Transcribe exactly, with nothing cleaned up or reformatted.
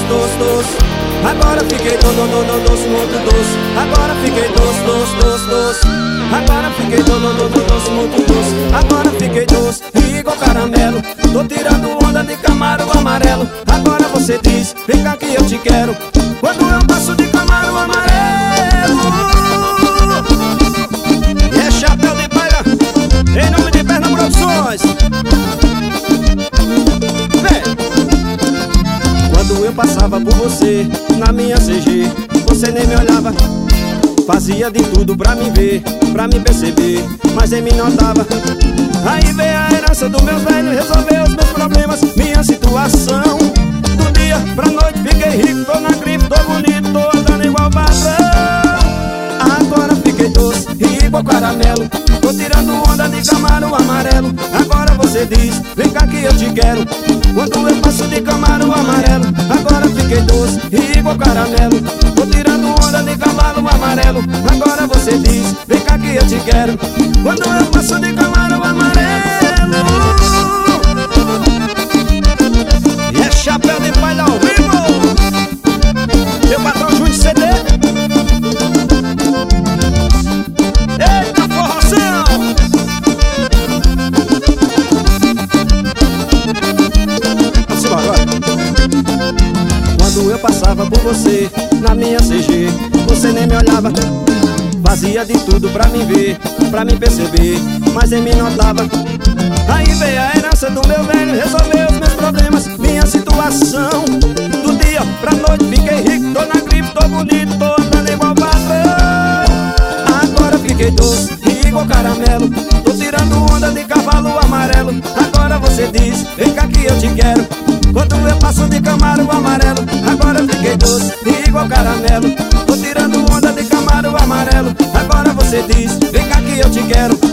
doce, doce, doce. Agora fiquei doce, doce, doce, muito doce. Agora fiquei doce, doce, doce, doce. Agora fiquei doce, doce, doce, muito doce. Agora fiquei doce, igual caramelo. Tô tirando onda de Camaro amarelo. Agora você diz, vem cá que eu te quero. Quando eu passo de Camaro amarelo. E é chapéu de palha, em nome de Perna Produções. Quando eu passava por você, na minha C G, você nem me olhava. Fazia de tudo pra me ver, pra me perceber, mas nem me notava. Aí veio a herança do meu velho, resolveu os meus problemas, minha situação. Do dia pra noite fiquei rico, tô na grife, tô bonito, tô andando igual patrão. Agora fiquei doce, igual caramelo. Tô tirando onda de Camaro amarelo. Agora você diz, vem cá que eu te quero. Quando eu passo de Camaro amarelo. Agora fiquei doce, igual caramelo. Tô tirando onda de cavalo amarelo. Agora você diz, vem cá que eu te quero. Quando eu passo de Camaro amarelo. E é chapéu de palha ao vivo. Meu patrão Júnior C D. Eita forração! Vamos agora. Quando eu passava por você, na minha C G, você nem me olhava. Fazia de tudo pra me ver, pra me perceber, mas nem me notava. Aí veio a herança do meu velho, resolveu os meus problemas, minha situação. Do dia pra noite fiquei rico, tô na grife, tô bonito, tô andando igual patrão. Agora fiquei doce, igual caramelo. Tô tirando onda de cavalo amarelo. Agora você diz, vem cá que eu te quero. Quando eu passo de Camaro amarelo. Agora fiquei doce, igual caramelo. Tô tirando onda de Camaro amarelo. Agora você diz, vem cá que eu te quero.